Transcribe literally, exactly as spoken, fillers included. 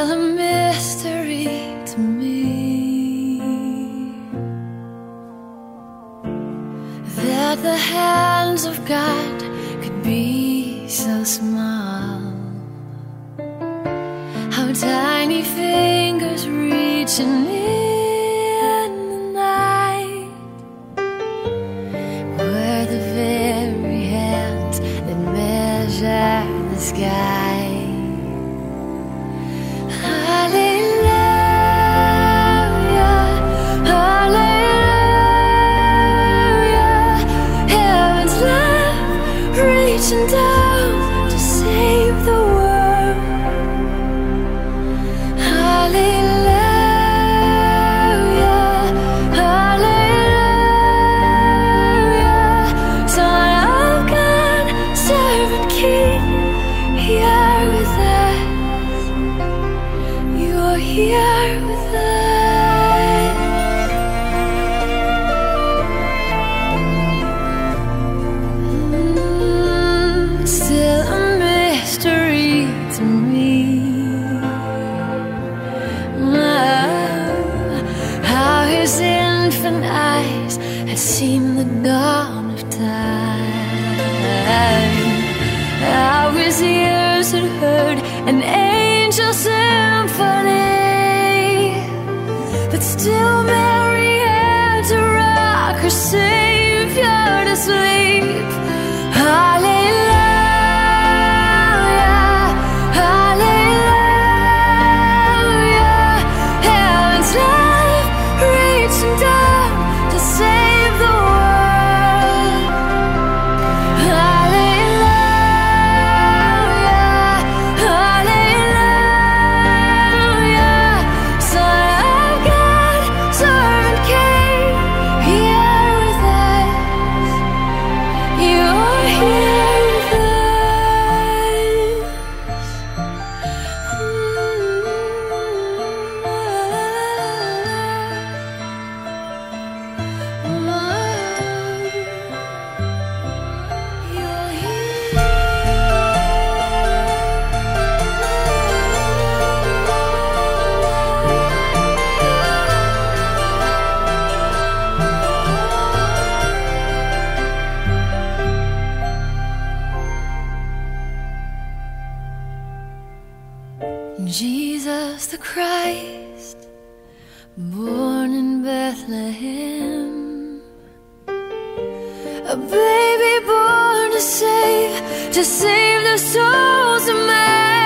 still a mystery to me, that the hands of God could be so small, how tiny fingers reaching in the night were the very hands that measure the sky. Reaching down to save the world. Hallelujah, hallelujah. Son of God, servant King, here with us. You're here with us. Infant eyes had seen the dawn of time, how his ears had heard an angel symphony, but still Mary had to rock her Savior to sleep. Hallelujah. Jesus the Christ, born in Bethlehem, a baby born to save, to save the souls of men.